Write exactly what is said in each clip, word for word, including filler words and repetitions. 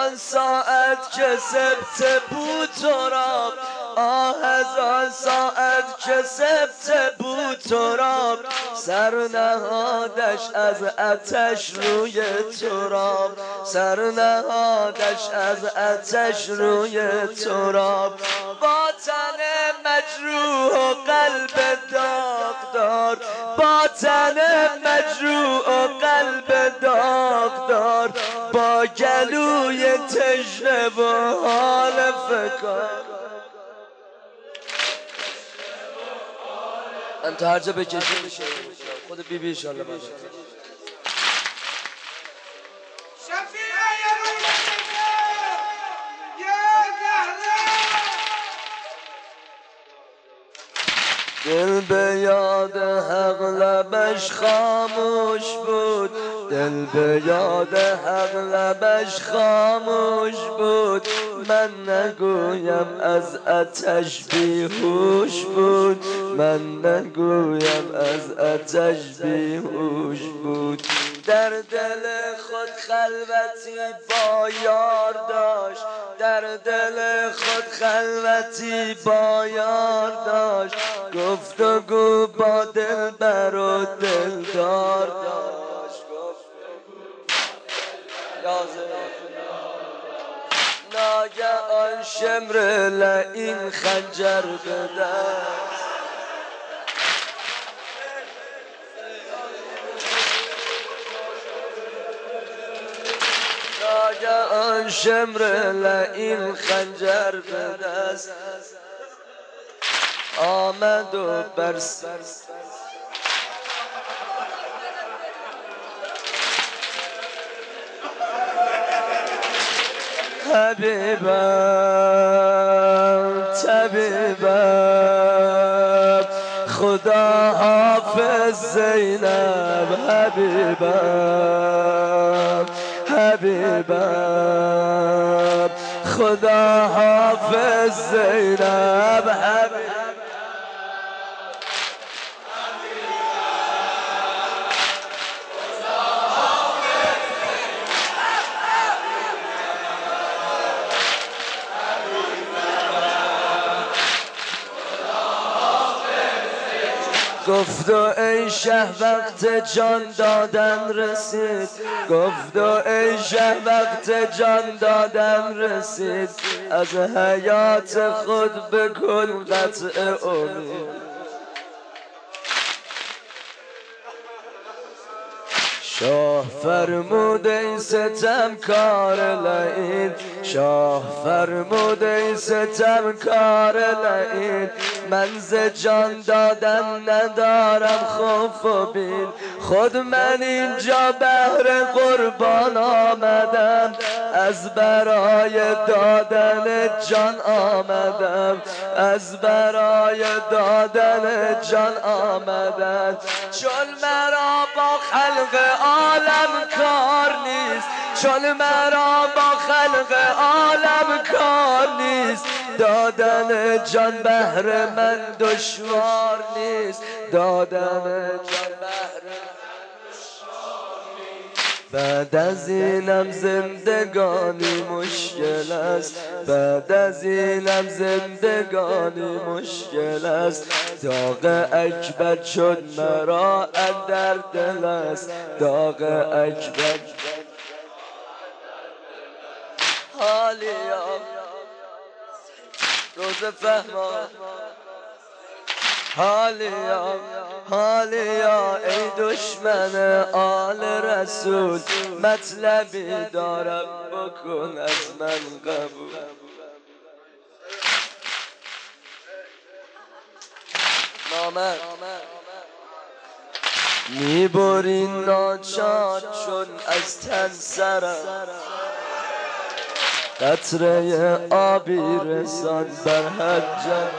آن ساعت که سبت بود تو را، آه از آن ساعت که سبت بود تو را، سر نهادش از آتش روی تو را، سر نهادش از آتش روی تو را. با تن مجروح و قلب داغدار، با تن مجروح و قلب داغدار، با گلوی تشنه و حال فکار. انت هر جا بکشی میشه خود بی بی انشالله بعد دل به یاد حق لبش خاموش بود، دل به یاد حق لبش خاموش بود. من نگویم از آتش بیهوش بود، من نگویم از آتش بیهوش بود. در دل خود خلوتی با یار داشت، در دل خود خلوتی با یار داشت، گفتگو با دلبر و دلدار داشت. ناگهان شمر لعین خنجر به دست، ناگهان شمر لعین خنجر به دست آمد و برس حبیبم طبیبم خدا حافظ زینب، حبیبم حبیبم خدا حافظ زینب، حبیبم گفت و ای شه وقت جان دادن رسید، گفت و ای شه وقت جان دادن رسید، از حیات خود بکن قطع امید. شاه فرمود ای ستمکار لعین، شاه فرمود ای ستمکار لعین، من ز جان دادن ندارم خوف و بین، خود من اینجا بهر قربان آمدم، از برای دادن جان آمدم، از برای دادن جان آمدم. چون مرا با خلق عالم کار نیست، چون مرا با خلق عالم کار نیست، دادن جان بهر من دشوار نیست، دادن جان بهر من دشوار نیست. بعد از اینم زندگانی مشکل است، بعد از اینم زندگانی مشکل است، داغ اکبر شد مرا اندر دل است، داغ اکبر حالیا روز فهما حالیا حالیا ای دشمن آل رسول، مطلبی دارم بکن از من قبول. نامه میبری ناچار چون از تن سرم، قطره آبی رسان بر حجم،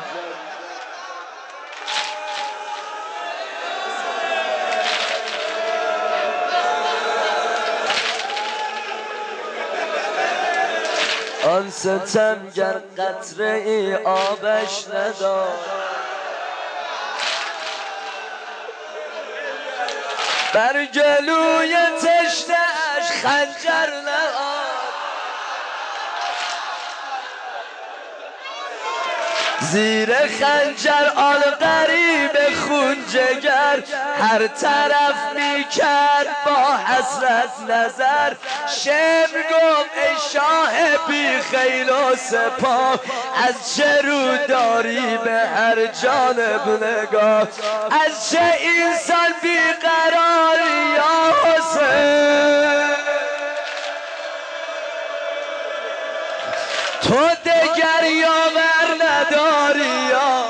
آن ستمگر قطره ای آبش نداد، بر گلوی تشنه اش خنجر نهاد، زیر خنجر آل غریب خون جگر هر طرف میکرد با حسرت نظر. شمر گفت ای شاه بی خیل و سپاه از چه رو داری به هر جانب نگاه؟ از چه انسان بی قراری یا حسین؟ تو دگر یاور نداری یا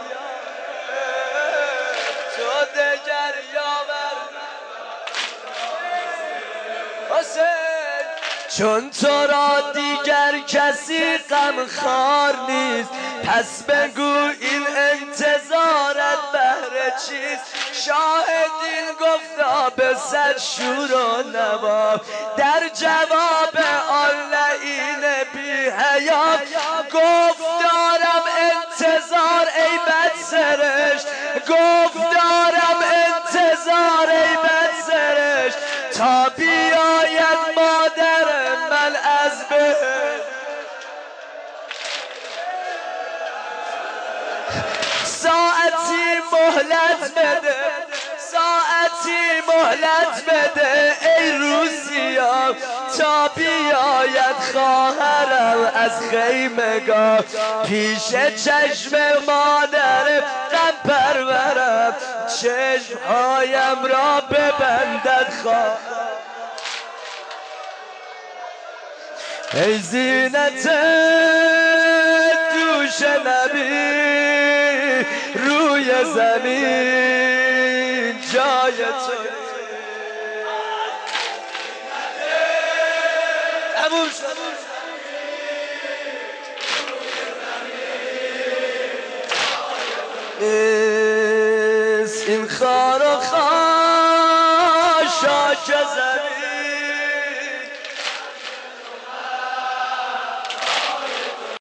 تو دگر یاور حسین، چون تو را دیگر کسی غمخوار نیست، پس بگو این انتظارت بهر چیست؟ شاهدین گفتا به صد شور و نوا، در جواب آن لعین بی حیا گفت دارم انتظار ای بد سرشت، گفت دارم انتظار ای بد سرشت تا بیاید مادر من از بهشت. ساعتی مهلت بده، ساعتی مهلت بده ای روسیا تا بیاید خواهرم از خیمگاه، پیش چشم مادر غم پرورم چشمهایم را ببندد خواه. ای زینت دوش نبی روی زمین جای تو تموم شد. این خار و خاشاک زمین